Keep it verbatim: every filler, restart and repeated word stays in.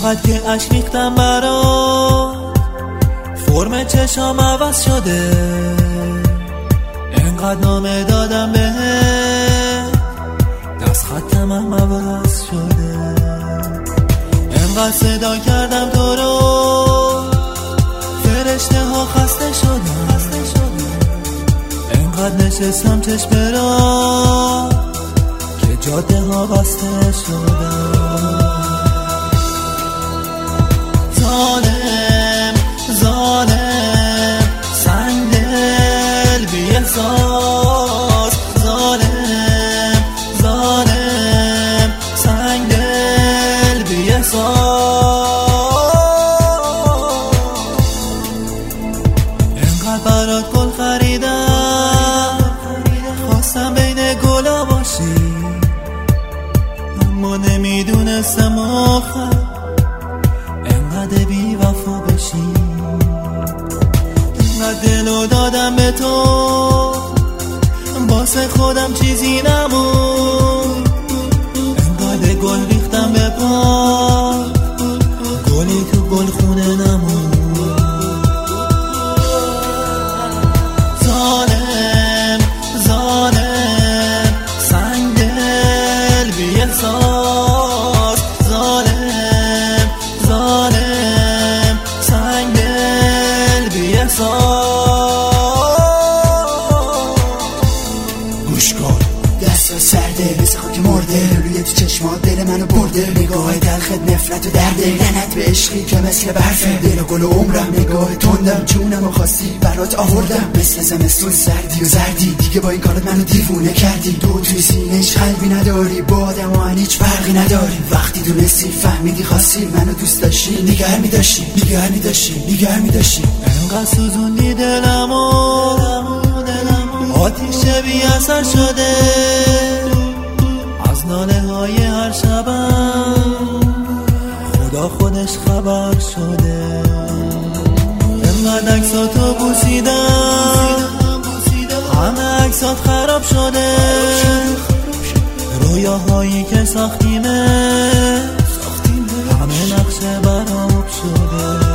انقدر که عشق ریختم برات، فرم چشام عوض شده، انقدر نامه دادم بهت، دست ختم هم عوض شده. انقدر صدا کردم تو رو، فرشته ها خسته شدن، انقدر نشستم چشم را که جاده ها بسته شدن. ظالم ظالم سنگ دل بی احساس، ظالم ظالم سنگ دل بی احساس. انقدر برات گل خریدم، خواستم بین گلا باشی، اما نمیدونستم آخر انقدر بی وفا بشی. انقدر دلو دادم به تو، واسه خودم چیزی نمون. انقدر گل ریختم به پا، گلی تو گل خونه نمون. ظالم ظالم سنگ دل بی احساس، ظالم ظالم سنگ دل بی احساس. گوش کن دست سرده مثل خاک مرده، روی تو چشمات دل منو برده، نگاه دلخت نفرت و درده، لعنت به عشقی که مثل برفه، دل و گل و عمرم، نگاه تندم جونم و خواستی برات آوردم، مثل زمستون سردی و زردی، دیگه با این کارت منو دیوونه کردی. تو توی سینه‌اش قلبی نداری، با آدم ها هیچ فرقی نداری، وقتی دونستی فهمیدی خواستی منو دوست داشتی، نگه می‌داشتی نگه می‌داشتی نگه می‌داشتی. انقدر سوزوندی دلمو، آتیش بی اثر شده، از ناله های هر شبم خدا خودش خبر شده. انقدر عکساتو بوسیدم، همه عکسات خراب شده، رویاهایی که ساختیمه همه نقشه براب شده.